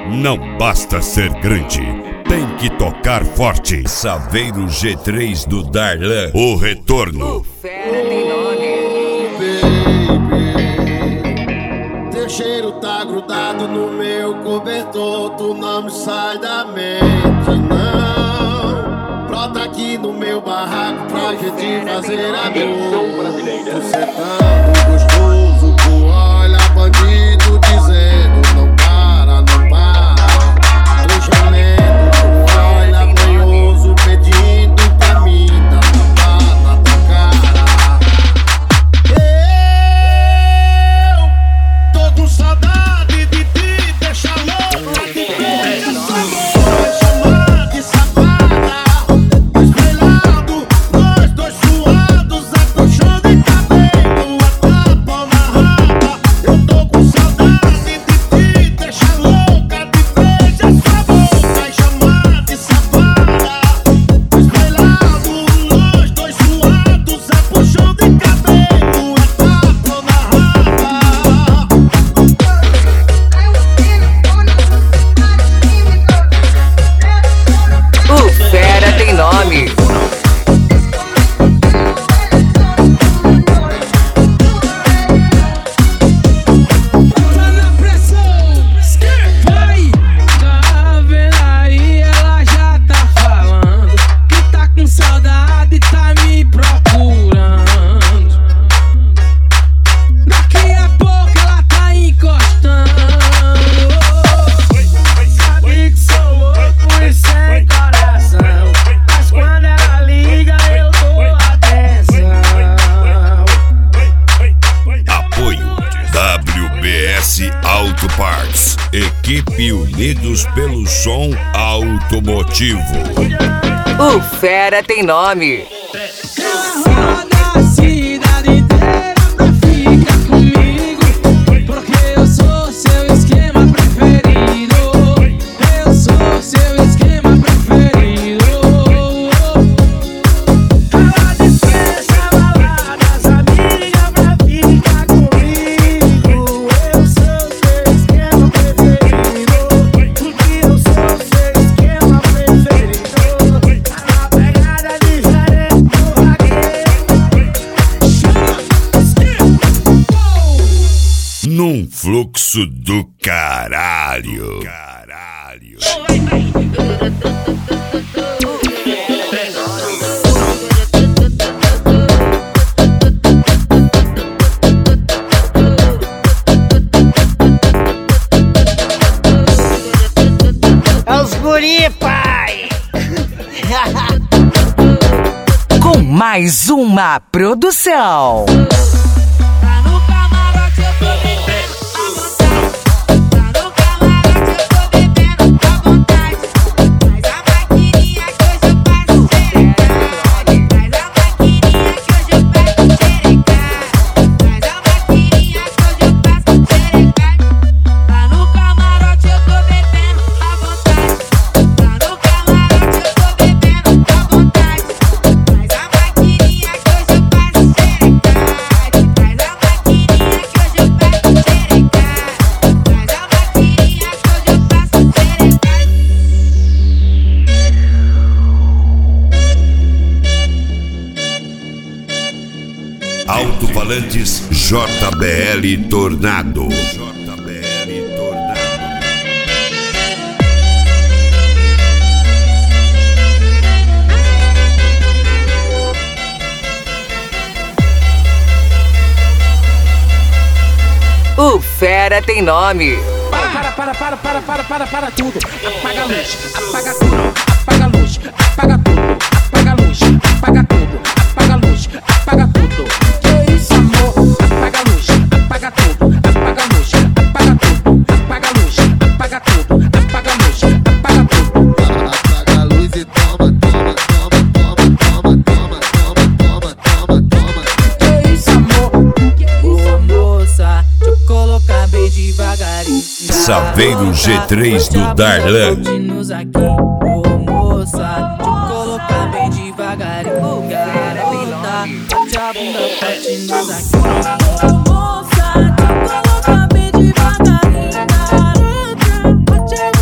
Não basta ser grande, tem que tocar forte. Saveiro G3 do Darlan, o retorno. O fera tem nome. Baby, teu cheiro tá grudado no meu cobertor. Tu não me sai da mente, não. Brota aqui no meu barraco pra gente fazer amor. Você tá tão gostoso, tu olha bandido dizendo não para, não para. Tô gemendo, tu olha manhoso pedindo pra mim dar tapa na tua cara. Eu tô com saudade de te deixar louco, de beijar essa boca, chamar de safada. Espelhado, nós dois suados, acolchando em cabelo, a tapa na raba. Eu tô com saudade de te deixar louca, de beijar essa boca, chamar de safada. Espelhado, nós dois suados, acolchando em cabelo, a tapa na raba. O fera tem nome. Tá na pressão, vai. Tá vendo aí, ela já tá falando que tá com saudade, tá me procurando. Daqui a pouco ela tá encostando. Sabe que sou louco e sem coração, mas quando ela liga eu dou atenção. Apoio WBS Auto Parts, equipe unidos pelo som automotivo. O fera tem nome. Roda a cidade inteira pra ficar comigo, porque eu sou seu esquema preferido. Eu sou seu esquema preferido. Ela dispensa baladas, amiga, pra ficar comigo. Eu sou seu esquema preferido, porque eu sou seu esquema preferido. Tá na pegada diferente do ragueiro. Num fluxo do caralho. É os guri, pai! Com mais uma produção. Tá no camarote, eu tô bebendo à vontade. Tá no camarote, eu tô bebendo à vontade. Faz a maquininha que hoje eu faço xerecada. Faz a maquininha que hoje eu faço xerecada. Faz a maquininha que hoje eu faço xerecada. Tá no camarote, eu tô bebendo à vontade. Tá no camarote, eu tô bebendo à vontade. Faz a maquininha que hoje eu faço xerecada. Faz a maquininha que hoje eu faço xerecada. Faz a maquininha que hoje eu faço xerecada. Alto-falantes JBL Tornado. O fera tem nome. Para tudo. Apaga a luz, apaga tudo. Apaga a luz, apaga tudo. Apaga a luz, apaga tudo. Apaga a luz, apaga tudo. Que isso, amor? Apaga a luz, apaga tudo. Apaga a luz, apaga tudo. Apaga a luz, apaga tudo. Apaga a luz, apaga tudo. Apaga a luz e toma, toma, toma, toma, toma, toma, toma, toma, toma, toma. Que isso, amor? Ô moça, deixa eu colocar bem devagarinho. Saveiro G3 do Darlan. Nos aqui. Ô moça, deixa eu colocar bem devagarinho. Garota, bate a bunda forte nos aqui. Ô moça, deixa eu colocar bem devagarinho. Garota, bate a bunda